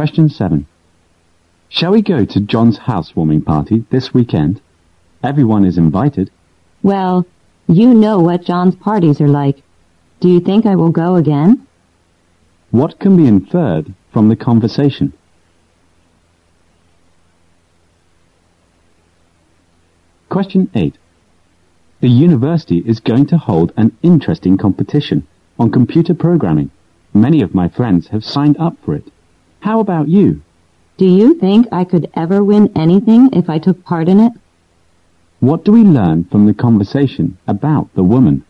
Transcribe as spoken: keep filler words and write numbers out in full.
Question seven. Shall we go to John's housewarming party this weekend? Everyone is invited. Well, you know what John's parties are like. Do you think I will go again? What can be inferred from the conversation? Question eight. The university is going to hold an interesting competition on computer programming. Many of my friends have signed up for it. How about you? Do you think I could ever win anything if I took part in it? What do we learn from the conversation about the woman?